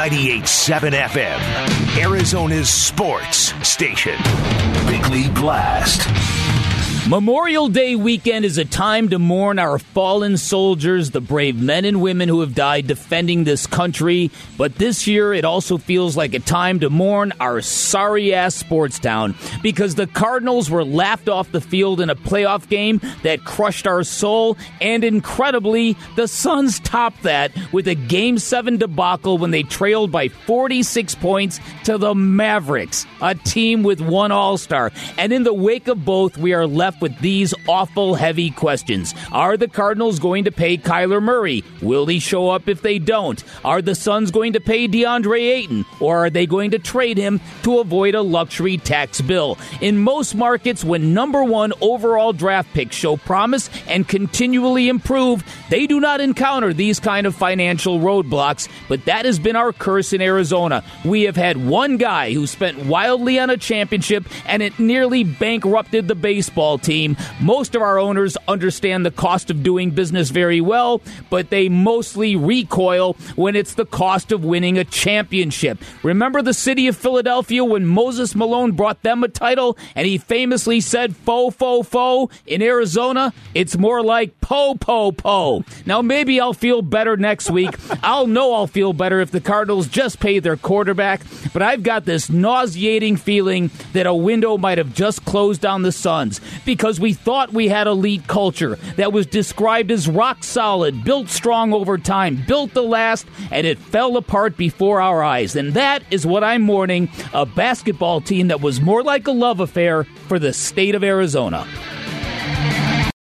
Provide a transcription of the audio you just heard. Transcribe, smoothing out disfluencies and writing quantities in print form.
98.7 FM, Arizona's sports station. Big League Blast. Memorial Day weekend is a time to mourn our fallen soldiers, the brave men and women who have died defending this country. But this year, it also feels like a time to mourn our sorry-ass sports town because the Cardinals were laughed off the field in a playoff game that crushed our soul. And incredibly, the Suns topped that with a Game 7 debacle when they trailed by 46 points to the Mavericks, a team with one All-Star. And in the wake of both, we are left with these awful heavy questions. Are the Cardinals going to pay Kyler Murray? Will he show up if they don't? Are the Suns going to pay DeAndre Ayton? Or are they going to trade him to avoid a luxury tax bill? In most markets, when number one overall draft picks show promise and continually improve, they do not encounter these kind of financial roadblocks, but that has been our curse in Arizona. We have had one guy who spent wildly on a championship and it nearly bankrupted the baseball team. Most of our owners understand the cost of doing business very well, but they mostly recoil when it's the cost of winning a championship. Remember the city of Philadelphia when Moses Malone brought them a title and he famously said, "Fo, fo, fo." In Arizona, it's more like po, po, po. Now, maybe I'll feel better next week. I'll feel better if the Cardinals just pay their quarterback, but I've got this nauseating feeling that a window might have just closed on the Suns because we thought we had elite culture that was described as rock solid, built strong over time, built to last, and it fell apart before our eyes. And that is what I'm mourning, a basketball team that was more like a love affair for the state of Arizona.